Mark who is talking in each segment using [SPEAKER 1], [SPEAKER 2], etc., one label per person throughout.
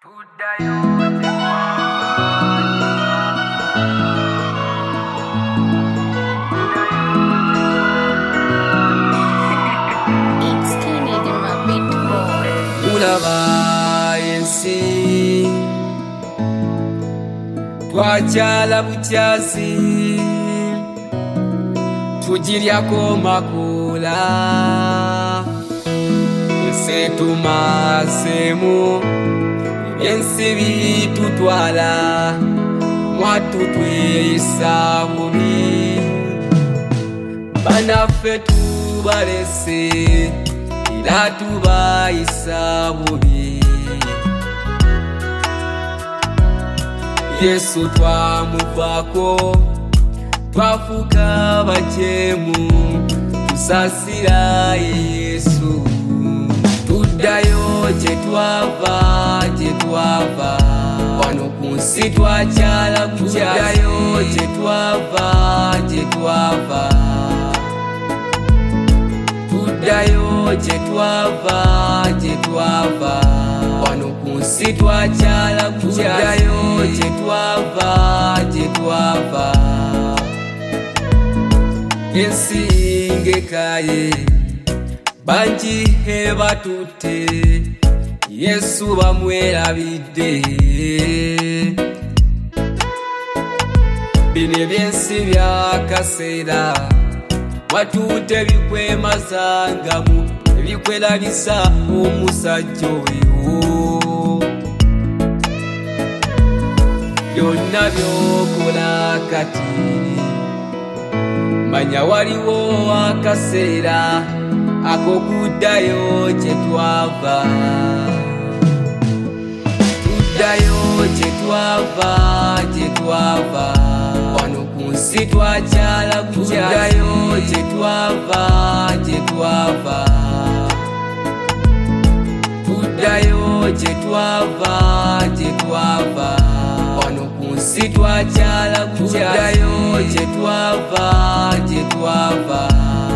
[SPEAKER 1] Ulabayensi twachala buchazi tujiryako makula ese tumasemu ebyensi bitutwala mwatutwisa bubi banaffe tubalese era tubayisa bubi Yesu twamuvako twafuka bachemu tusasira Yesu tuddayo jetwava wano kunsi twachala tuddayo jetwava tuddayo jetwava wano kunsi twachala tuddayo jetwava ensi ngekaye banji heba tutte Yesu bamwerabidde bine byensi byakaseera watute bikwemazangamu ebikwerabisa omusajja oyo byonna byokola kati manya waliwo akaseera akokuddayo jetwava tuddayo jetwava wano kunsi twachala tuddayo jetwava tuddayo jetwava wano kunsi twachala tuddayo jetwava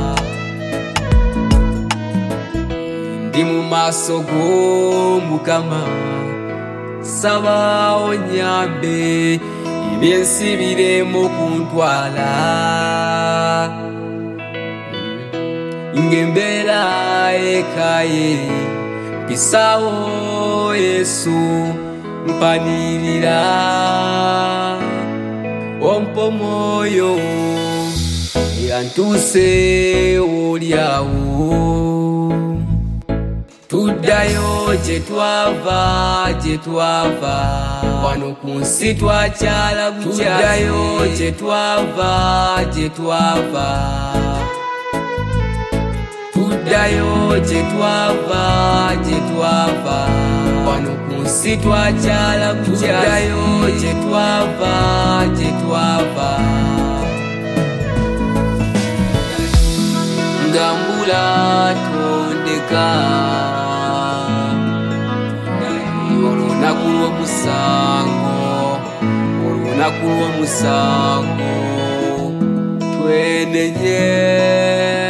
[SPEAKER 1] ndi mu maaso g'Omukama saba onyambe ebyensi biremu kuntwala ng'embeera ekaye mpisawo Yesu mpanirira ompa omwoyo yantuse olyawo tuddayo jetwava wano kunsi twachala tuddayo jetwava tuddayo jetwava wano kunsi twachala tuddayo jetwava ngambula tondeka olunaku lw'omusango twenenye